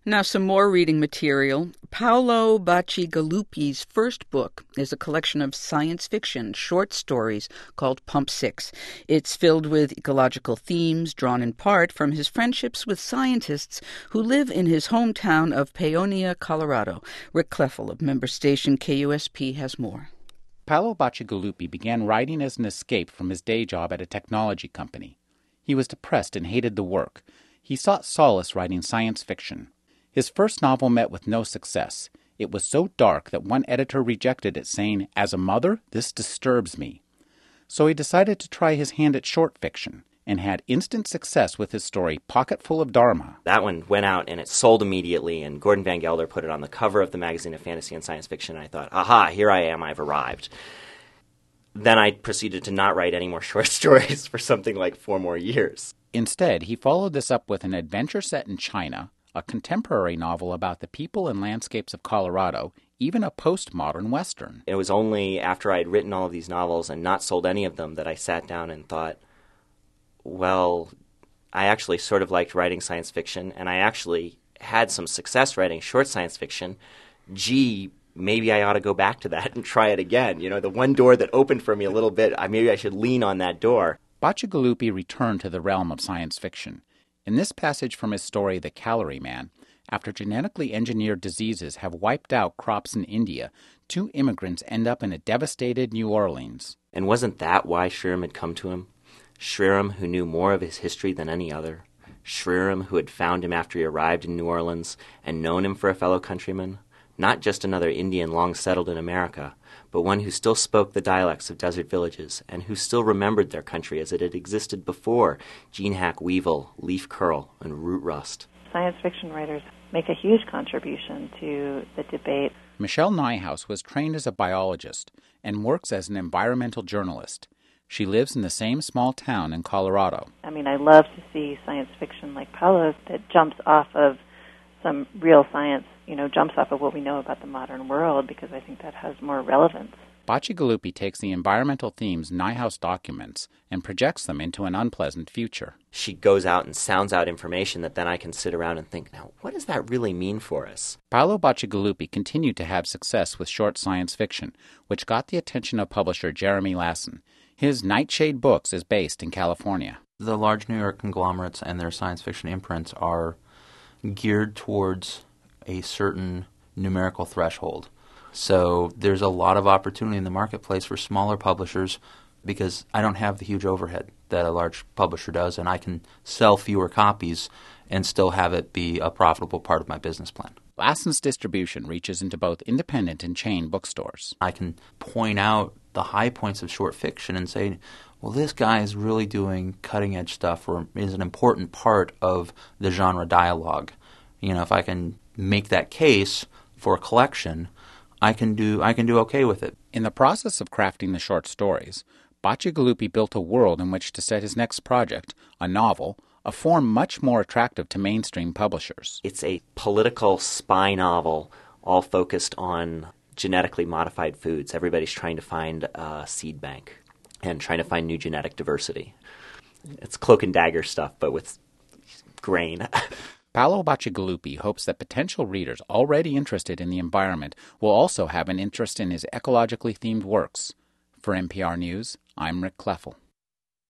Now, some more reading material. Paolo Bacigalupi's first book is a collection of science fiction short stories called Pump 6. It's filled with ecological themes drawn in part from his friendships with scientists who live in his hometown of Paonia, Colorado. Rick Kleffel of member station KUSP has more. Paolo Bacigalupi began writing as an escape from his day job at a technology company. He was depressed and hated the work. He sought solace writing science fiction. His first novel met with no success. It was so dark that one editor rejected it, saying, "As a mother, this disturbs me." So he decided to try his hand at short fiction, and had instant success with his story, Pocketful of Dharma. That one went out and it sold immediately, and Gordon Van Gelder put it on the cover of the magazine of Fantasy and Science Fiction, and I thought, aha, here I am, I've arrived. Then I proceeded to not write any more short stories for something like 4 more years. Instead, he followed this up with an adventure set in China, a contemporary novel about the people and landscapes of Colorado, even a postmodern Western. It was only after I'd written all of these novels and not sold any of them that I sat down and thought, well, I actually sort of liked writing science fiction, and I actually had some success writing short science fiction. Gee, maybe I ought to go back to that and try it again. You know, the one door that opened for me a little bit, maybe I should lean on that door. Bacigalupi returned to the realm of science fiction. In this passage from his story, The Calorie Man, after genetically engineered diseases have wiped out crops in India, 2 immigrants end up in a devastated New Orleans. And wasn't that why Shriram had come to him? Shriram, who knew more of his history than any other. Shriram, who had found him after he arrived in New Orleans and known him for a fellow countryman. Not just another Indian long settled in America, but one who still spoke the dialects of desert villages and who still remembered their country as it had existed before gene hack weevil, leaf curl, and root rust. Science fiction writers make a huge contribution to the debate. Michelle Nijhuis was trained as a biologist and works as an environmental journalist. She lives in the same small town in Colorado. I mean, I love to see science fiction like Paolo's that jumps off of some real science, jumps off of what we know about the modern world, because I think that has more relevance. Bacigalupi takes the environmental themes Nijhuis documents and projects them into an unpleasant future. She goes out and sounds out information that then I can sit around and think, now, what does that really mean for us? Paolo Bacigalupi continued to have success with short science fiction, which got the attention of publisher Jeremy Lassen. His Nightshade Books is based in California. The large New York conglomerates and their science fiction imprints are geared towards a certain numerical threshold. So there's a lot of opportunity in the marketplace for smaller publishers because I don't have the huge overhead that a large publisher does, and I can sell fewer copies and still have it be a profitable part of my business plan. Lassen's distribution reaches into both independent and chain bookstores. I can point out the high points of short fiction and say, well, this guy is really doing cutting-edge stuff or is an important part of the genre dialogue. If I can make that case for a collection, I can do okay with it. In the process of crafting the short stories, Bacigalupi built a world in which to set his next project, a novel, a form much more attractive to mainstream publishers. It's a political spy novel, all focused on genetically modified foods. Everybody's trying to find a seed bank and trying to find new genetic diversity. It's cloak and dagger stuff, but with grain. Paolo Bacigalupi hopes that potential readers already interested in the environment will also have an interest in his ecologically themed works. For NPR News, I'm Rick Kleffel.